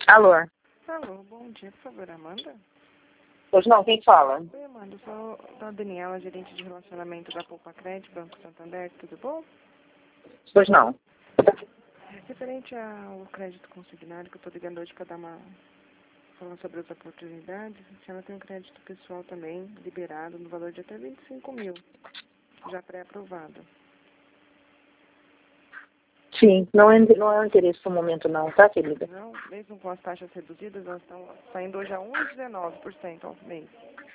Alô? Alô, bom dia, por favor, Amanda? Pois não, quem fala? Oi, Amanda, eu sou a Daniela, gerente de relacionamento da Poupa Crédito, Banco Santander, tudo bom? Pois não. Referente ao crédito consignado, que eu estou ligando hoje para dar uma... falando sobre as oportunidades, a senhora tem um crédito pessoal também, liberado, no valor de até 25 mil, já pré-aprovado. Sim, não é o interesse no momento não, tá, querida? Não, mesmo com as taxas reduzidas, elas estão saindo hoje a 1,19% ao mês.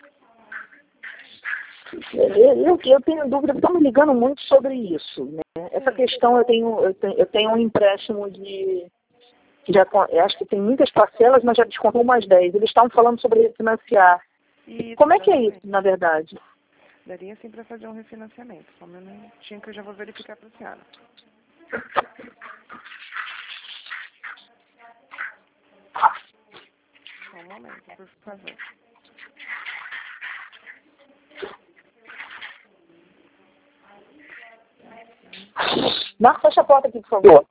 Eu tenho dúvida, estão me ligando muito sobre isso, né? Essa questão, eu tenho um empréstimo de... eu acho que tem muitas parcelas, mas já descontou umas 10. Eles estavam falando sobre refinanciar. Isso, Como é que é exatamente. isso, na verdade? Daria sim para fazer um refinanciamento, só um minutinho que eu já vou verificar para a senhora. Só um momento, por favor. Marca, fecha a porta aqui, por favor.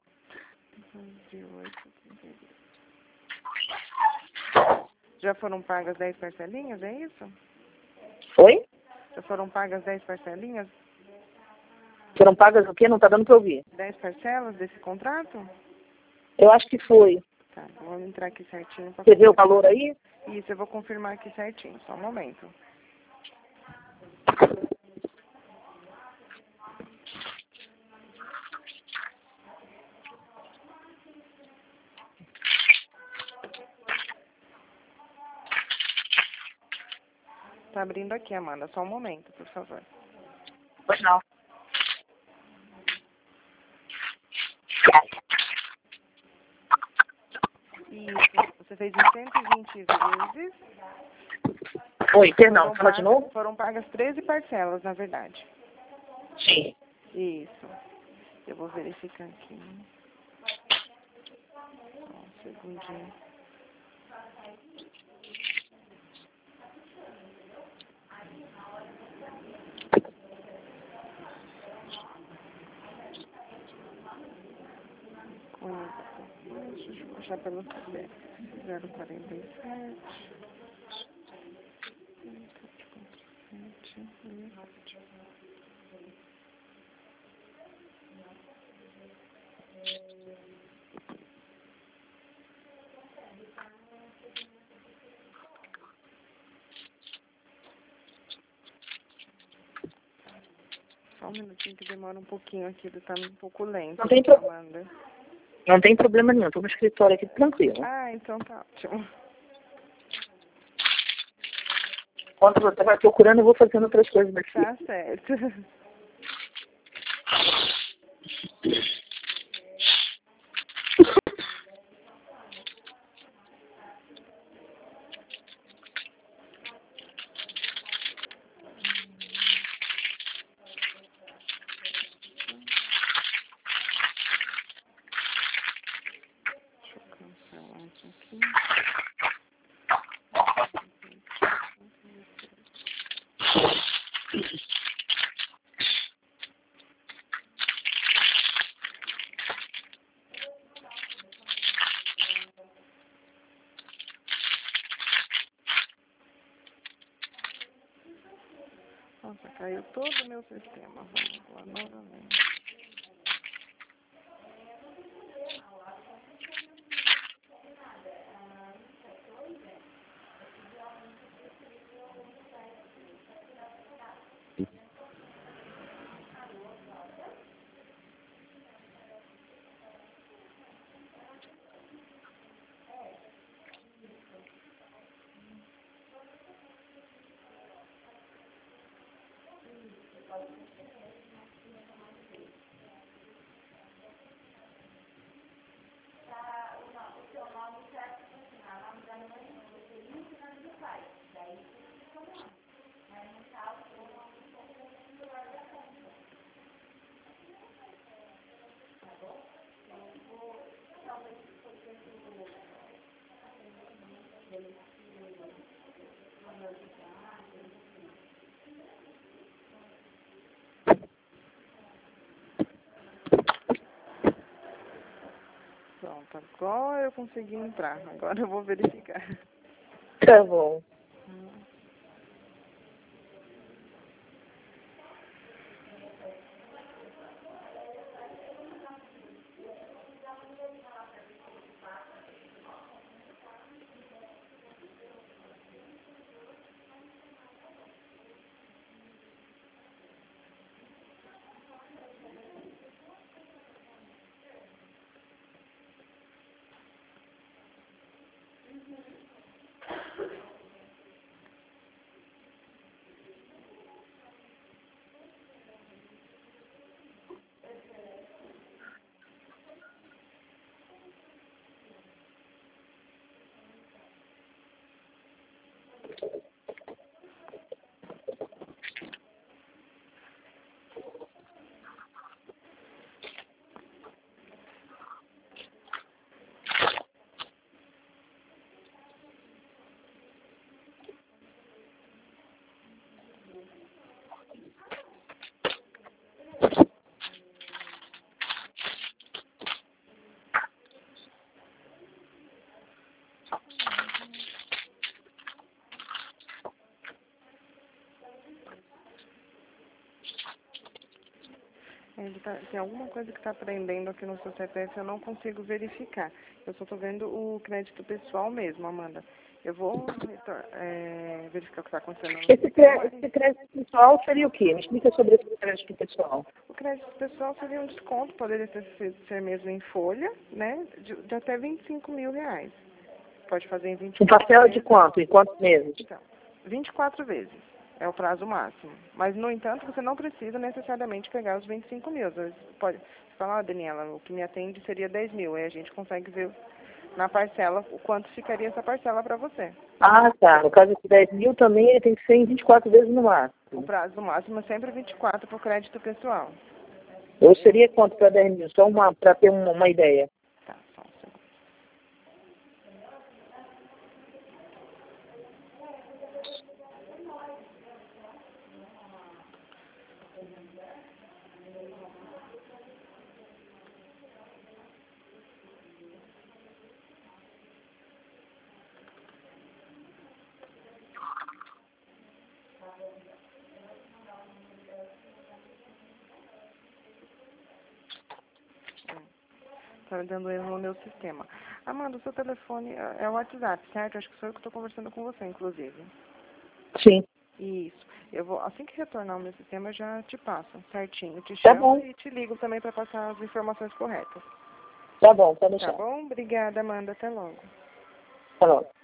Já foram pagas 10 parcelinhas, é isso? Oi? Já foram pagas 10 parcelinhas? Foram pagas o quê? Não está dando para ouvir. 10 parcelas desse contrato? Eu acho que foi. Tá, vamos entrar aqui certinho. Você vê o valor aí? Isso, eu vou confirmar aqui certinho, só um momento. Tá abrindo aqui, Amanda, só um momento, por favor. Pois não. Isso, você fez em 120 vezes. Oi, perdão, fala de novo? Foram pagas 13 parcelas, na verdade. Sim. Isso. Eu vou verificar aqui. Só um segundinho. Deixa eu puxar pelo 047. Só um minutinho que demora um pouquinho aqui, ele tá um pouco lento. Não tem Amanda. Não tem problema nenhum, estou no escritório aqui tranquilo. Ah, então tá ótimo. Enquanto você vai procurando, eu vou fazendo outras coisas daqui. Tá certo. Deixa eu cancelar isso aqui. Nossa, caiu todo o meu sistema. Vamos lá novamente. Pronto, agora eu consegui entrar. Agora eu vou verificar. Tá bom. Tem alguma coisa que está aprendendo aqui no seu CPF, eu não consigo verificar. Eu só estou vendo o crédito pessoal mesmo, Amanda. Eu vou verificar o que está acontecendo no sistema. Esse crédito pessoal seria o quê? Me explica sobre esse crédito pessoal. O crédito pessoal seria um desconto, poderia ser mesmo em folha, né? De até R$ 25.000. Pode fazer em 24 Um parcela vezes. de quanto? Em quantos meses? Então, 24 vezes é o prazo máximo. Mas, no entanto, você não precisa necessariamente pegar os 25.000. Às vezes pode falar, Daniela, o que me atende seria 10.000. Aí a gente consegue ver na parcela o quanto ficaria essa parcela para você. Ah, tá. No caso de 10.000 também ele tem que ser em 24 vezes no máximo. O prazo máximo é sempre 24 para o crédito pessoal. Ou seria quanto para 10.000? Só para ter uma ideia. Tá, só um segundo. Está dando erro no meu sistema. Amanda, o seu telefone é o WhatsApp, certo? Acho que sou eu que estou conversando com você, inclusive. Sim. Isso. Eu vou, assim que retornar o meu sistema, eu já te passo certinho. Te Tá chamo bom. e te ligo também para passar as informações corretas. Tá bom, pode Tá deixar. bom? Obrigada, Amanda. Até logo. Tá logo.